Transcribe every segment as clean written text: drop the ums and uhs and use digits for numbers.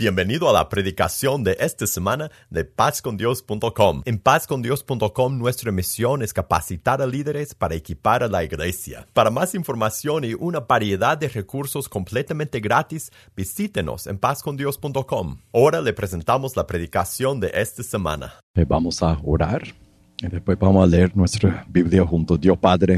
Bienvenido a la predicación de esta semana de pazcondios.com. En pazcondios.com nuestra misión es capacitar a líderes para equipar a la iglesia. Para más información y una variedad de recursos completamente gratis, visítenos en pazcondios.com. Ahora le presentamos la predicación de esta semana. Vamos a orar y después vamos a leer nuestra Biblia juntos. Dios Padre,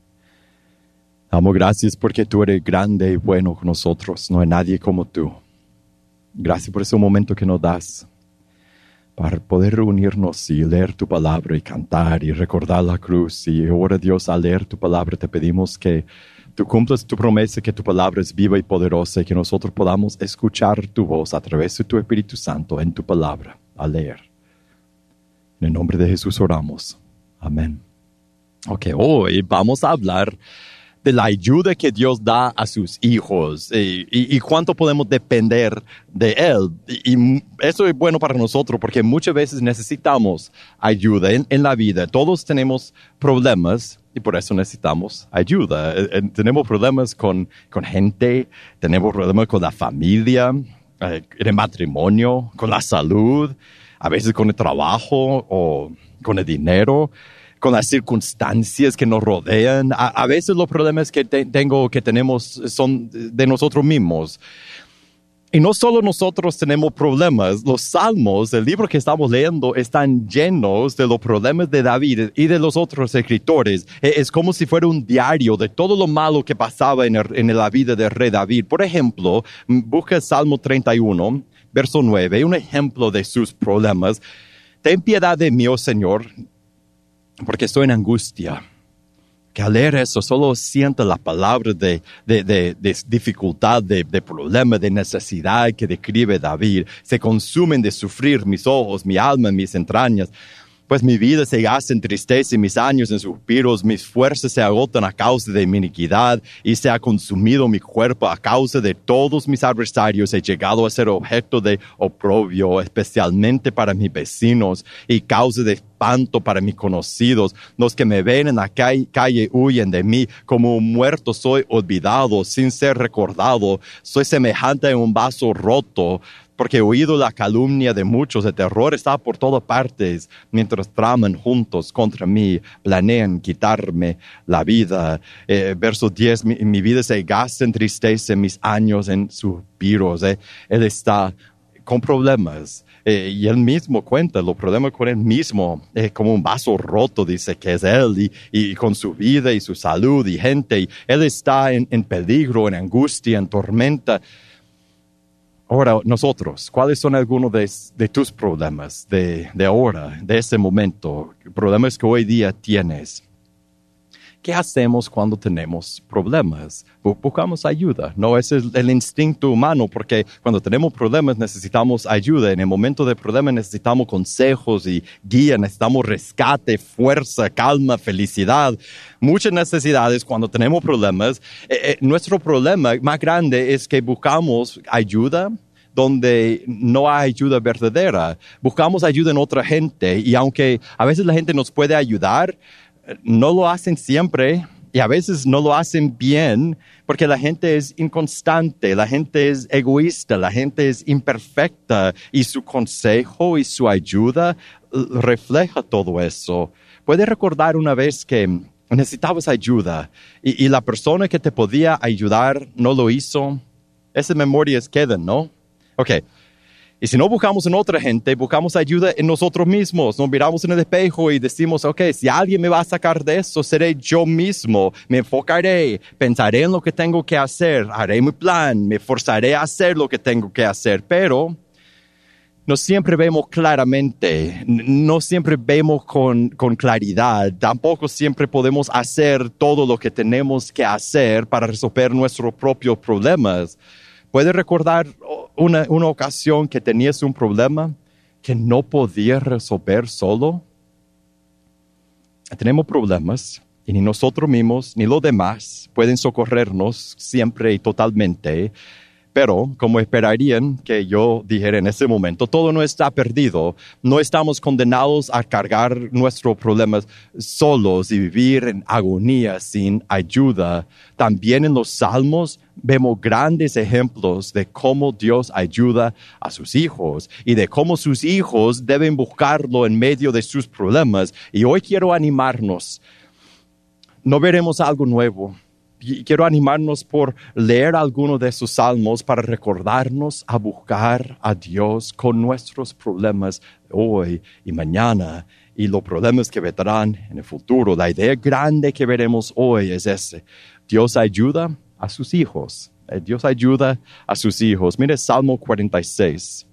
damos gracias porque tú eres grande y bueno con nosotros. No hay nadie como tú. Gracias por ese momento que nos das para poder reunirnos y leer tu palabra y cantar y recordar la cruz. Y ahora, Dios, al leer tu palabra te pedimos que tú cumplas tu promesa, que tu palabra es viva y poderosa y que nosotros podamos escuchar tu voz a través de tu Espíritu Santo en tu palabra al leer. En el nombre de Jesús oramos. Amén. Ok, hoy vamos a hablar de la ayuda que Dios da a sus hijos y cuánto podemos depender de Él. Y eso es bueno para nosotros porque muchas veces necesitamos ayuda en la vida. Todos tenemos problemas y por eso necesitamos ayuda. Tenemos problemas con gente, tenemos problemas con la familia, en el matrimonio, con la salud, a veces con el trabajo o con el dinero, con las circunstancias que nos rodean. A veces los problemas que tenemos son de nosotros mismos. Y no solo nosotros tenemos problemas, los salmos, el libro que estamos leyendo, están llenos de los problemas de David y de los otros escritores. Es como si fuera un diario de todo lo malo que pasaba en la vida del rey David. Por ejemplo, busca el Salmo 31, verso 9, un ejemplo de sus problemas. Ten piedad de mí, oh Señor, porque estoy en angustia. Que al leer eso solo siento la palabra de dificultad, de problema, de necesidad que describe David. Se consumen de sufrir mis ojos, mi alma, mis entrañas. Pues mi vida se gasta en tristeza y mis años en suspiros, mis fuerzas se agotan a causa de mi iniquidad y se ha consumido mi cuerpo a causa de todos mis adversarios. He llegado a ser objeto de oprobio, especialmente para mis vecinos y causa de espanto para mis conocidos. Los que me ven en la calle huyen de mí. Como un muerto soy olvidado, sin ser recordado. Soy semejante a un vaso roto, porque he oído la calumnia de muchos, el terror está por todas partes, mientras traman juntos contra mí, planean quitarme la vida. Verso 10, mi vida se gasta en tristeza, mis años en suspiros. Él está con problemas. Y él mismo cuenta los problemas con él mismo, como un vaso roto, dice que es él, y con su vida y su salud y gente. Y él está en peligro, en angustia, en tormenta. Ahora, nosotros, ¿cuáles son algunos de tus problemas de ahora, de ese momento, problemas que hoy día tienes? ¿Qué hacemos cuando tenemos problemas? Buscamos ayuda, ¿no? Ese es el instinto humano, porque cuando tenemos problemas necesitamos ayuda. En el momento de problema necesitamos consejos y guía, necesitamos rescate, fuerza, calma, felicidad. Muchas necesidades cuando tenemos problemas. Nuestro problema más grande es que buscamos ayuda donde no hay ayuda verdadera. Buscamos ayuda en otra gente y aunque a veces la gente nos puede ayudar, no lo hacen siempre y a veces no lo hacen bien porque la gente es inconstante, la gente es egoísta, la gente es imperfecta y su consejo y su ayuda refleja todo eso. ¿Puedes recordar una vez que necesitabas ayuda y la persona que te podía ayudar no lo hizo? Esas memorias quedan, ¿no? Ok. Y si no buscamos en otra gente, buscamos ayuda en nosotros mismos. Nos miramos en el espejo y decimos, ok, si alguien me va a sacar de eso, seré yo mismo. Me enfocaré, pensaré en lo que tengo que hacer, haré mi plan, me forzaré a hacer lo que tengo que hacer. Pero no siempre vemos claramente, no siempre vemos con claridad. Tampoco siempre podemos hacer todo lo que tenemos que hacer para resolver nuestros propios problemas. ¿Puedes recordar una ocasión que tenías un problema que no podías resolver solo? Tenemos problemas y ni nosotros mismos ni los demás pueden socorrernos siempre y totalmente, Pero, como esperarían que yo dijera en ese momento, todo no está perdido. No estamos condenados a cargar nuestros problemas solos y vivir en agonía sin ayuda. También en los Salmos vemos grandes ejemplos de cómo Dios ayuda a sus hijos y de cómo sus hijos deben buscarlo en medio de sus problemas. Y hoy quiero animarnos. No veremos algo nuevo. Quiero animarnos por leer alguno de sus salmos para recordarnos a buscar a Dios con nuestros problemas hoy y mañana y los problemas que vendrán en el futuro. La idea grande que veremos hoy es ese. Dios ayuda a sus hijos. Dios ayuda a sus hijos. Mire Salmo 46.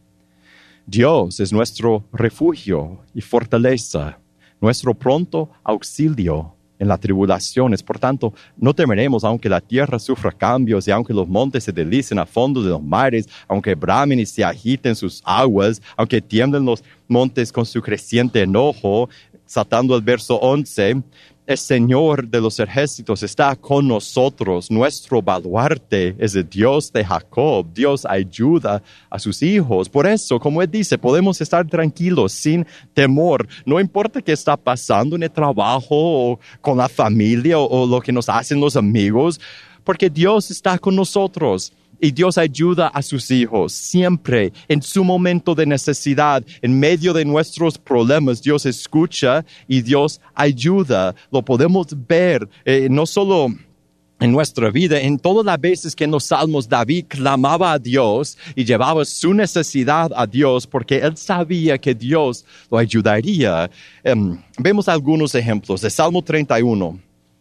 Dios es nuestro refugio y fortaleza, nuestro pronto auxilio en las tribulaciones. Por tanto, no temeremos aunque la tierra sufra cambios y aunque los montes se deslicen a fondo de los mares, aunque bramen y se agiten sus aguas, aunque tiemblen los montes con su creciente enojo. Saltando al verso 11, el Señor de los ejércitos está con nosotros. Nuestro baluarte es el Dios de Jacob. Dios ayuda a sus hijos. Por eso, como Él dice, podemos estar tranquilos, sin temor. No importa qué está pasando en el trabajo o con la familia o lo que nos hacen los amigos, porque Dios está con nosotros. Y Dios ayuda a sus hijos siempre en su momento de necesidad. En medio de nuestros problemas, Dios escucha y Dios ayuda. Lo podemos ver no solo en nuestra vida, en todas las veces que en los salmos David clamaba a Dios y llevaba su necesidad a Dios porque él sabía que Dios lo ayudaría. Vemos algunos ejemplos de Salmo 31.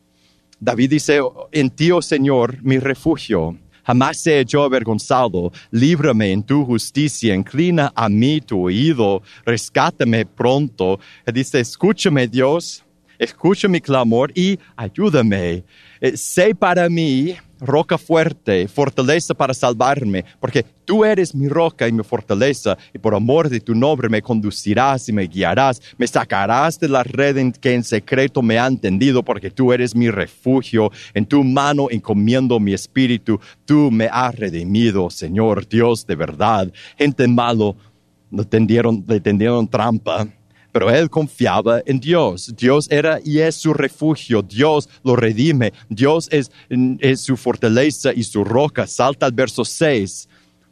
David dice, en ti, oh Señor, mi refugio. Jamás sea yo avergonzado. Líbrame en tu justicia. Inclina a mí tu oído. Rescátame pronto. Él dice, escúchame, Dios. Escucha mi clamor y ayúdame. Sé para mí roca fuerte, fortaleza para salvarme, porque tú eres mi roca y mi fortaleza, y por amor de tu nombre me conducirás y me guiarás, me sacarás de la red en que en secreto me han tendido, porque tú eres mi refugio, en tu mano encomiendo mi espíritu, tú me has redimido, Señor Dios de verdad. Gente malo le tendieron trampa, pero él confiaba en Dios. Dios era y es su refugio. Dios lo redime. Dios es su fortaleza y su roca. Salta al verso 6.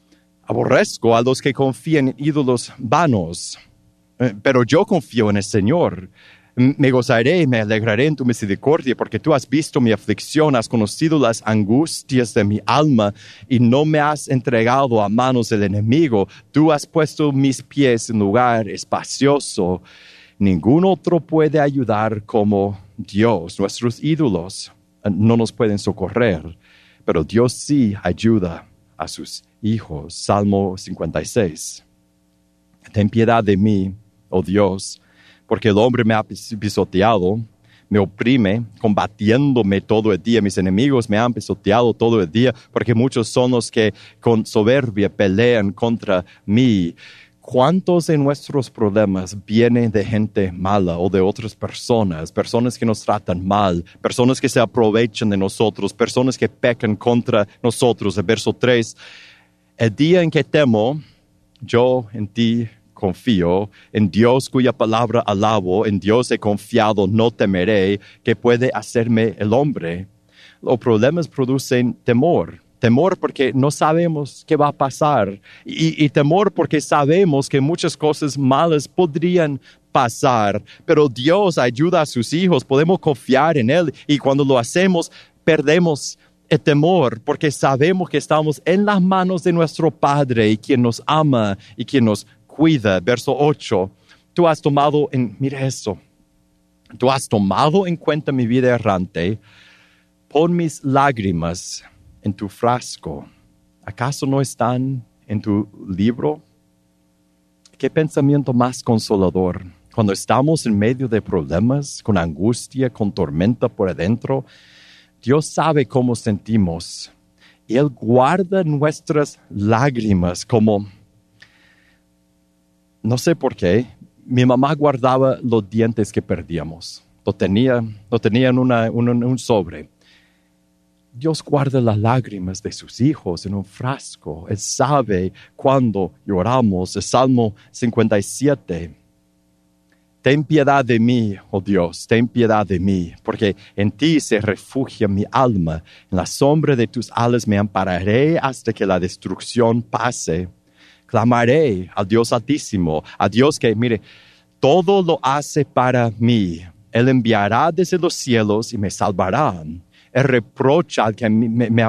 Aborrezco a los que confían en ídolos vanos, pero yo confío en el Señor. Me gozaré y me alegraré en tu misericordia, porque tú has visto mi aflicción, has conocido las angustias de mi alma y no me has entregado a manos del enemigo. Tú has puesto mis pies en lugar espacioso. Ningún otro puede ayudar como Dios. Nuestros ídolos no nos pueden socorrer, pero Dios sí ayuda a sus hijos. Salmo 56. Ten piedad de mí, oh Dios, porque el hombre me ha pisoteado, me oprime, combatiéndome todo el día. Mis enemigos me han pisoteado todo el día, porque muchos son los que con soberbia pelean contra mí. ¿Cuántos de nuestros problemas vienen de gente mala o de otras personas? Personas que nos tratan mal, personas que se aprovechan de nosotros, personas que pecan contra nosotros. El verso 3, el día en que temo, yo en ti confío, en Dios cuya palabra alabo, en Dios he confiado, no temeré. ¿Qué puede hacerme el hombre? Los problemas producen temor. Temor porque no sabemos qué va a pasar. Y temor porque sabemos que muchas cosas malas podrían pasar. Pero Dios ayuda a sus hijos. Podemos confiar en Él. Y cuando lo hacemos, perdemos el temor porque sabemos que estamos en las manos de nuestro Padre y quien nos ama y quien nos cuida. Verso 8, tú has tomado en cuenta mi vida errante. Pon mis lágrimas en tu frasco. ¿Acaso no están en tu libro? Qué pensamiento más consolador. Cuando estamos en medio de problemas, con angustia, con tormenta por adentro, Dios sabe cómo sentimos. Y Él guarda nuestras lágrimas como... No sé por qué, mi mamá guardaba los dientes que perdíamos. Lo tenía en un sobre. Dios guarda las lágrimas de sus hijos en un frasco. Él sabe cuándo lloramos. El Salmo 57. Ten piedad de mí, oh Dios, ten piedad de mí, porque en ti se refugia mi alma. En la sombra de tus alas me ampararé hasta que la destrucción pase. Clamaré al Dios Altísimo, a Dios que, mire, todo lo hace para mí. Él enviará desde los cielos y me salvará. Él reprocha al que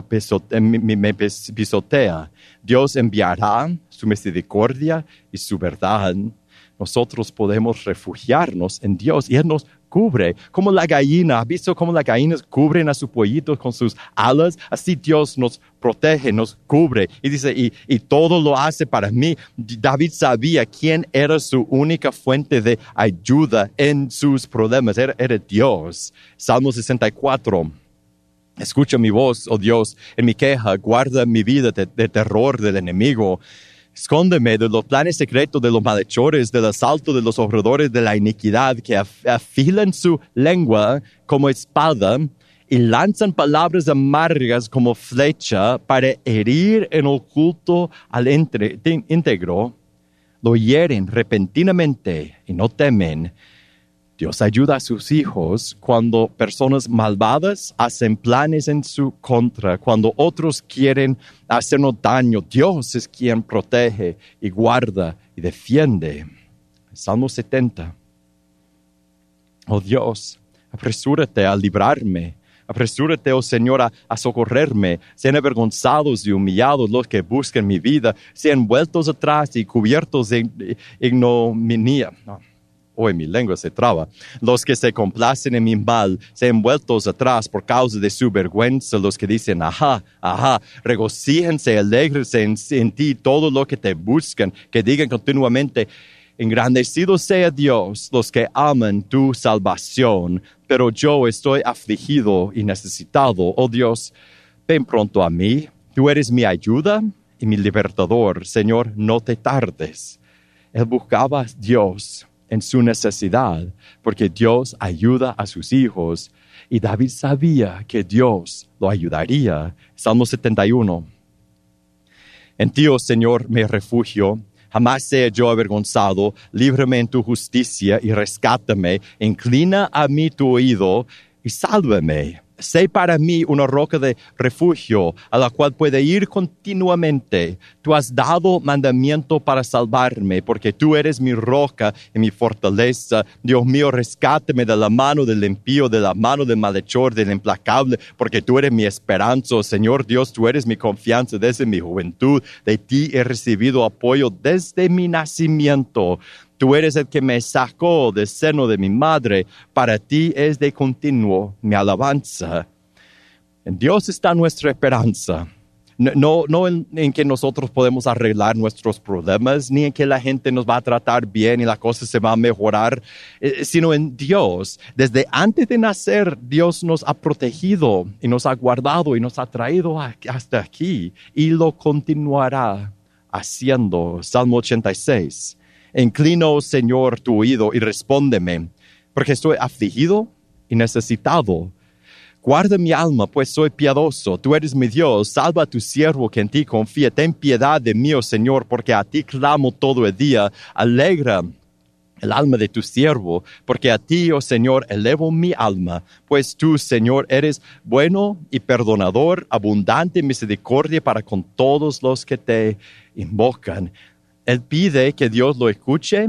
me pisotea. Dios enviará su misericordia y su verdad. Nosotros podemos refugiarnos en Dios y Él nos cubre. Como la gallina, ¿has visto cómo las gallinas cubren a sus pollitos con sus alas? Así Dios nos protege, nos cubre. Y dice, y todo lo hace para mí. David sabía quién era su única fuente de ayuda en sus problemas. Era Dios. Salmo 64. Escucha mi voz, oh Dios, en mi queja. Guarda mi vida de terror del enemigo. Escóndeme de los planes secretos de los malhechores, del asalto de los obradores de la iniquidad, que afilan su lengua como espada y lanzan palabras amargas como flecha para herir en oculto al íntegro. Lo hieren repentinamente y no temen. Dios ayuda a sus hijos cuando personas malvadas hacen planes en su contra, cuando otros quieren hacernos daño. Dios es quien protege y guarda y defiende. Salmo 70. Oh Dios, apresúrate a librarme. Apresúrate, oh Señor, a socorrerme. Sean avergonzados y humillados los que buscan mi vida. Sean vueltos atrás y cubiertos de ignominia. Hoy mi lengua se traba. Los que se complacen en mi mal, sean vueltos atrás por causa de su vergüenza. Los que dicen, ajá, ajá, regocíjense, alégrense en ti todo lo que te buscan. Que digan continuamente, engrandecido sea Dios, los que aman tu salvación. Pero yo estoy afligido y necesitado. Oh Dios, ven pronto a mí. Tú eres mi ayuda y mi libertador. Señor, no te tardes. Él buscaba a Dios en su necesidad, porque Dios ayuda a sus hijos. Y David sabía que Dios lo ayudaría. Salmo 71. En ti, oh Señor, me refugio. Jamás sea yo avergonzado. Líbrame en tu justicia y rescátame. Inclina a mí tu oído y sálvame. Sé para mí una roca de refugio a la cual puede ir continuamente. Tú has dado mandamiento para salvarme, porque tú eres mi roca y mi fortaleza. Dios mío, rescátame de la mano del impío, de la mano del malhechor, del implacable, porque tú eres mi esperanza. Oh, Señor Dios, tú eres mi confianza desde mi juventud. De ti he recibido apoyo desde mi nacimiento. Tú eres el que me sacó del seno de mi madre. Para ti es de continuo mi alabanza. En Dios está nuestra esperanza. No en que nosotros podemos arreglar nuestros problemas, ni en que la gente nos va a tratar bien y las cosas se van a mejorar, sino en Dios. Desde antes de nacer, Dios nos ha protegido y nos ha guardado y nos ha traído hasta aquí. Y lo continuará haciendo. Salmo 86. Inclino, oh Señor, tu oído y respóndeme, porque estoy afligido y necesitado. Guarda mi alma, pues soy piadoso. Tú eres mi Dios. Salva a tu siervo que en ti confía. Ten piedad de mí, oh Señor, porque a ti clamo todo el día. Alegra el alma de tu siervo, porque a ti, oh Señor, elevo mi alma. Pues tú, Señor, eres bueno y perdonador, abundante en misericordia para con todos los que te invocan. Él pide que Dios lo escuche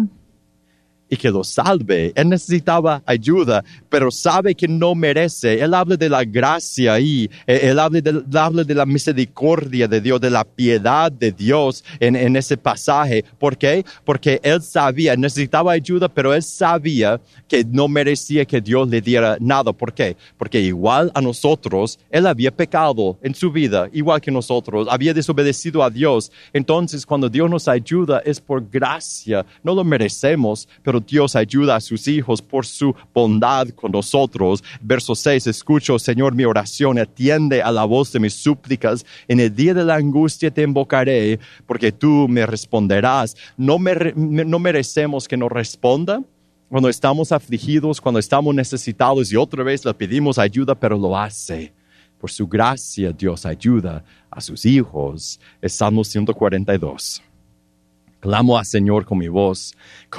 y que lo salve. Él necesitaba ayuda, pero sabe que no merece. Él habla de la gracia ahí. Él habla de la misericordia de Dios, de la piedad de Dios en ese pasaje. ¿Por qué? Porque él sabía, necesitaba ayuda, pero él sabía que no merecía que Dios le diera nada. ¿Por qué? Porque igual a nosotros, él había pecado en su vida, igual que nosotros, había desobedecido a Dios. Entonces, cuando Dios nos ayuda, es por gracia. No lo merecemos, pero Dios ayuda a sus hijos por su bondad con nosotros. Verso 6, escucho, Señor, mi oración, atiende a la voz de mis súplicas. En el día de la angustia te invocaré, porque tú me responderás. No merecemos que nos responda cuando estamos afligidos, cuando estamos necesitados, y otra vez le pedimos ayuda, pero lo hace. Por su gracia, Dios ayuda a sus hijos. Es Salmo 142. Clamo al Señor con mi voz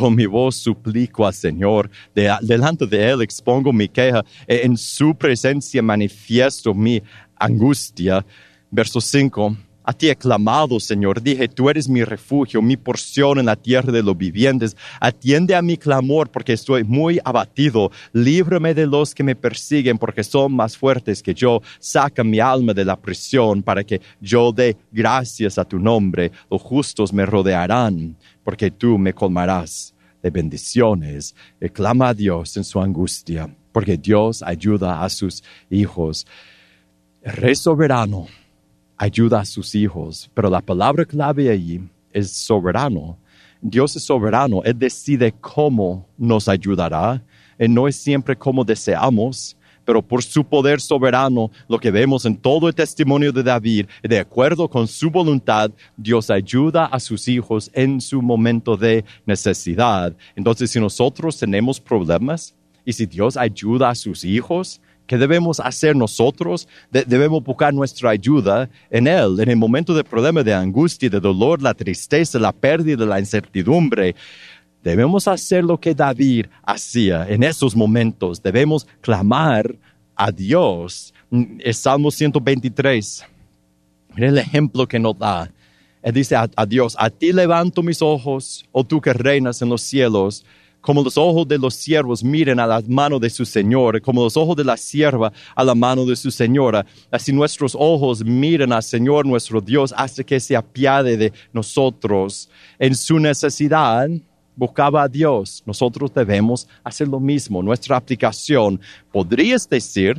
suplico al Señor. Delante de Él expongo mi queja. En su presencia manifiesto mi angustia. Verso 5. A ti he clamado, Señor. Dije, tú eres mi refugio, mi porción en la tierra de los vivientes. Atiende a mi clamor, porque estoy muy abatido. Líbrame de los que me persiguen, porque son más fuertes que yo. Saca mi alma de la prisión, para que yo dé gracias a tu nombre. Los justos me rodearán, porque tú me colmarás de bendiciones. Clama a Dios en su angustia, porque Dios ayuda a sus hijos. El Rey soberano ayuda a sus hijos, pero la palabra clave allí es soberano. Dios es soberano, Él decide cómo nos ayudará, no es siempre como deseamos, pero por su poder soberano, lo que vemos en todo el testimonio de David, de acuerdo con su voluntad, Dios ayuda a sus hijos en su momento de necesidad. Entonces, si nosotros tenemos problemas y si Dios ayuda a sus hijos, ¿qué debemos hacer nosotros? Debemos buscar nuestra ayuda en Él, en el momento de problema, de angustia, de dolor, la tristeza, la pérdida, la incertidumbre. Debemos hacer lo que David hacía en esos momentos. Debemos clamar a Dios. El Salmo 123, mira el ejemplo que nos da. Él dice a Dios, a ti levanto mis ojos, oh tú que reinas en los cielos. Como los ojos de los siervos miren a la mano de su Señor, como los ojos de la sierva a la mano de su señora, así nuestros ojos miren al Señor nuestro Dios hasta que se apiade de nosotros. En su necesidad buscaba a Dios. Nosotros debemos hacer lo mismo. Nuestra aplicación, podrías decir,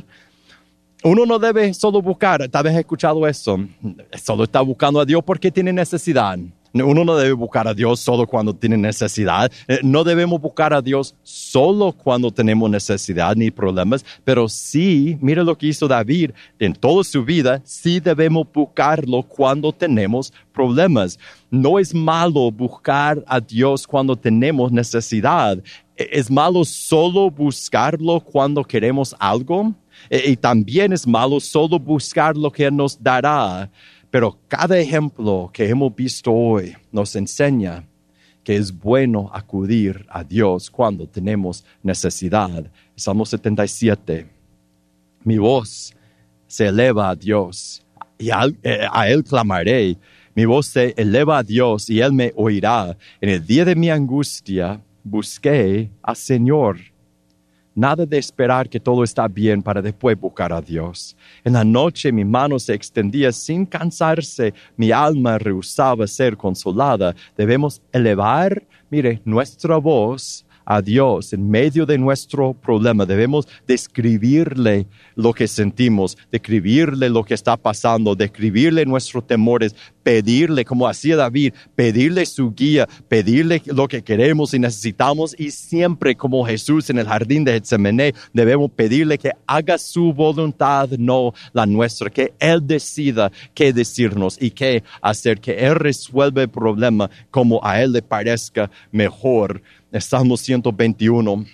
uno no debe solo buscar, tal vez he escuchado eso, solo está buscando a Dios porque tiene necesidad. Uno no debe buscar a Dios solo cuando tiene necesidad. No debemos buscar a Dios solo cuando tenemos necesidad ni problemas. Pero sí, mira lo que hizo David en toda su vida. Sí debemos buscarlo cuando tenemos problemas. No es malo buscar a Dios cuando tenemos necesidad. Es malo solo buscarlo cuando queremos algo. Y también es malo solo buscar lo que Él nos dará. Pero cada ejemplo que hemos visto hoy nos enseña que es bueno acudir a Dios cuando tenemos necesidad. Salmo 77. Mi voz se eleva a Dios y a Él clamaré. Mi voz se eleva a Dios y Él me oirá. En el día de mi angustia busqué al Señor. Nada de esperar que todo está bien para después buscar a Dios. En la noche mi mano se extendía sin cansarse, mi alma rehusaba ser consolada. Debemos elevar, nuestra voz a Dios en medio de nuestro problema. Debemos describirle lo que sentimos, describirle lo que está pasando, describirle nuestros temores, pedirle, como hacía David, pedirle su guía, pedirle lo que queremos y necesitamos, y siempre como Jesús en el jardín de Getsemaní, debemos pedirle que haga su voluntad, no la nuestra, que Él decida qué decirnos y qué hacer, que Él resuelva el problema como a Él le parezca mejor. El Salmo 121.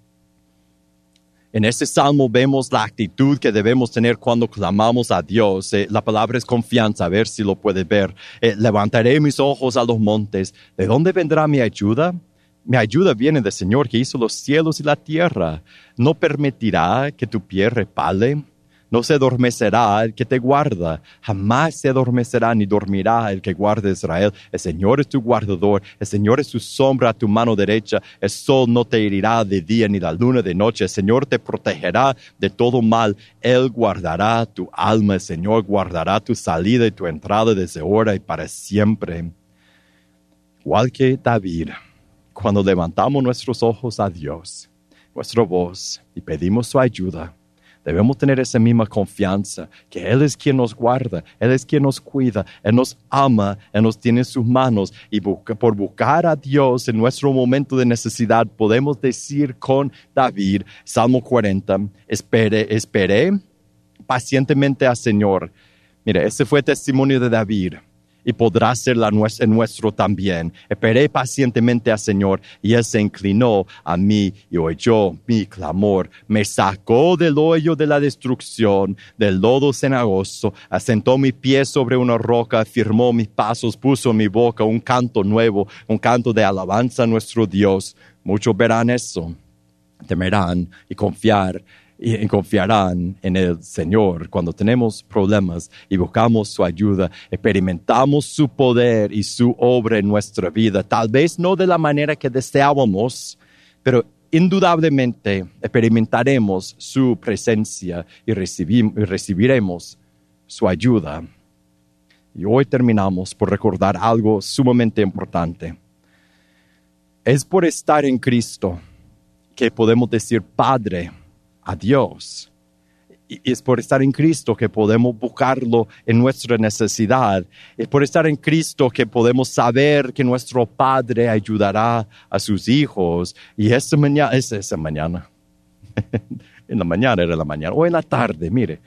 En este salmo vemos la actitud que debemos tener cuando clamamos a Dios. La palabra es confianza, a ver si lo puede ver. Levantaré mis ojos a los montes. ¿De dónde vendrá mi ayuda? Mi ayuda viene del Señor que hizo los cielos y la tierra. No permitirá que tu pie resbale. No se adormecerá el que te guarda. Jamás se adormecerá ni dormirá el que guarda a Israel. El Señor es tu guardador. El Señor es tu sombra a tu mano derecha. El sol no te herirá de día ni la luna de noche. El Señor te protegerá de todo mal. Él guardará tu alma. El Señor guardará tu salida y tu entrada desde ahora y para siempre. Igual que David, cuando levantamos nuestros ojos a Dios, nuestra voz, y pedimos su ayuda, debemos tener esa misma confianza, que Él es quien nos guarda, Él es quien nos cuida, Él nos ama, Él nos tiene en sus manos. Y por buscar a Dios en nuestro momento de necesidad, podemos decir con David, Salmo 40, esperé pacientemente al Señor. Mira, ese fue el testimonio de David. y podrá ser el nuestro también. Esperé pacientemente al Señor, y Él se inclinó a mí y oyó mi clamor. Me sacó del hoyo de la destrucción, del lodo cenagoso, asentó mi pie sobre una roca, firmó mis pasos, puso en mi boca un canto nuevo, un canto de alabanza a nuestro Dios. Muchos verán eso, temerán y confiarán en el Señor. Cuando tenemos problemas y buscamos su ayuda, experimentamos su poder y su obra en nuestra vida. Tal vez no de la manera que deseábamos, pero indudablemente experimentaremos su presencia y recibiremos su ayuda. Y hoy terminamos por recordar algo sumamente importante. Es por estar en Cristo que podemos decir Padre a Dios. Y es por estar en Cristo que podemos buscarlo en nuestra necesidad. Es por estar en Cristo que podemos saber que nuestro Padre ayudará a sus hijos. Y esa mañana, en la mañana era la mañana, o en la tarde, mire.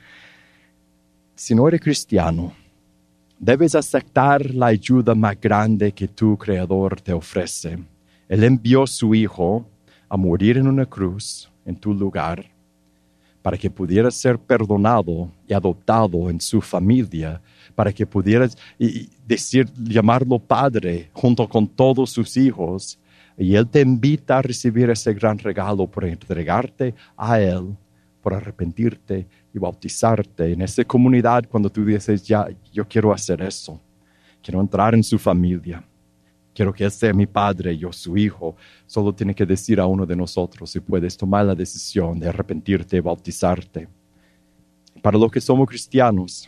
Si no eres cristiano, debes aceptar la ayuda más grande que tu Creador te ofrece. Él envió a su Hijo a morir en una cruz en tu lugar, para que pudieras ser perdonado y adoptado en su familia, para que pudieras llamarlo Padre junto con todos sus hijos. Y Él te invita a recibir ese gran regalo por entregarte a Él, por arrepentirte y bautizarte en esa comunidad. Cuando tú dices, yo quiero hacer eso, quiero entrar en su familia, quiero que Él sea mi Padre, yo su Hijo. Solo tiene que decir a uno de nosotros si puedes tomar la decisión de arrepentirte y bautizarte. Para los que somos cristianos,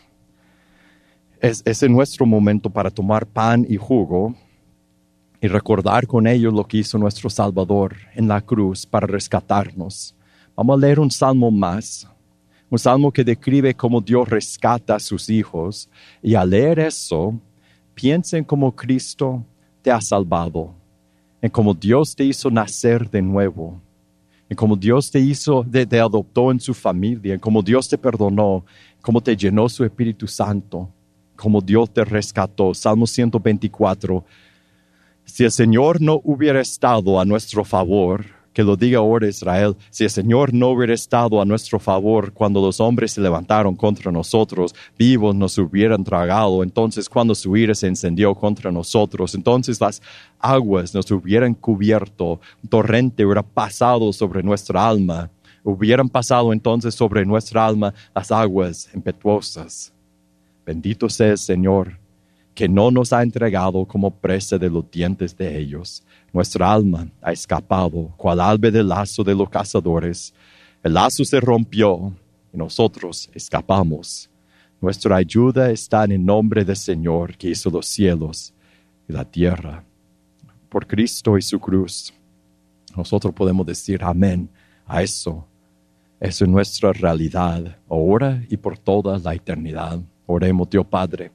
es nuestro momento para tomar pan y jugo y recordar con ellos lo que hizo nuestro Salvador en la cruz para rescatarnos. Vamos a leer un salmo más, un salmo que describe cómo Dios rescata a sus hijos. Y al leer eso, piensen cómo Cristo te ha salvado, en cómo Dios te hizo nacer de nuevo, en cómo Dios te adoptó en su familia, en cómo Dios te perdonó, cómo te llenó su Espíritu Santo, cómo Dios te rescató. Salmo 124. Si el Señor no hubiera estado a nuestro favor, que lo diga ahora Israel, si el Señor no hubiera estado a nuestro favor cuando los hombres se levantaron contra nosotros, vivos nos hubieran tragado. Entonces cuando su ira se encendió contra nosotros, entonces las aguas nos hubieran cubierto, un torrente hubiera pasado sobre nuestra alma, hubieran pasado entonces sobre nuestra alma las aguas impetuosas. Bendito sea el Señor, que no nos ha entregado como presa de los dientes de ellos. Nuestra alma ha escapado, cual ave del lazo de los cazadores. El lazo se rompió y nosotros escapamos. Nuestra ayuda está en el nombre del Señor, que hizo los cielos y la tierra. Por Cristo y su cruz, nosotros podemos decir amén a eso. Eso es nuestra realidad, ahora y por toda la eternidad. Oremos, Dios Padre.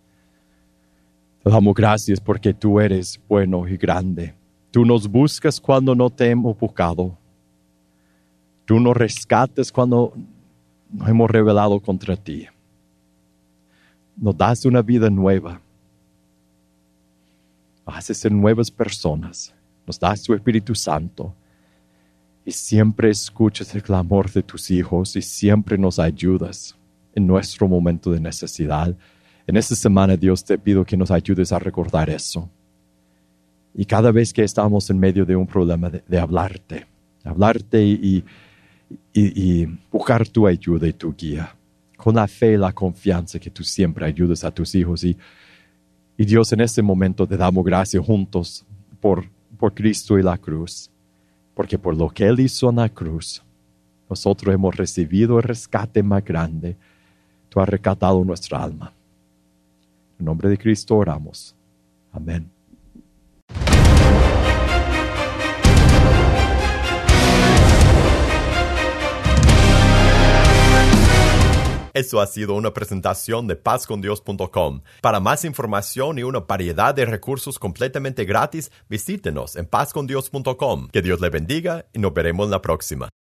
Te damos gracias porque tú eres bueno y grande. Tú nos buscas cuando no te hemos buscado. Tú nos rescatas cuando nos hemos rebelado contra ti. Nos das una vida nueva. Nos haces ser nuevas personas. Nos das tu Espíritu Santo. Y siempre escuchas el clamor de tus hijos y siempre nos ayudas en nuestro momento de necesidad. En esta semana, Dios, te pido que nos ayudes a recordar eso. Y cada vez que estamos en medio de un problema, de hablarte y buscar tu ayuda y tu guía, con la fe y la confianza que tú siempre ayudas a tus hijos. Y Dios, en este momento te damos gracias juntos por Cristo y la cruz, porque por lo que Él hizo en la cruz, nosotros hemos recibido el rescate más grande. Tú has rescatado nuestra alma. En nombre de Cristo oramos. Amén. Esto ha sido una presentación de pazcondios.com. Para más información y una variedad de recursos completamente gratis, visítenos en pazcondios.com. Que Dios le bendiga y nos veremos la próxima.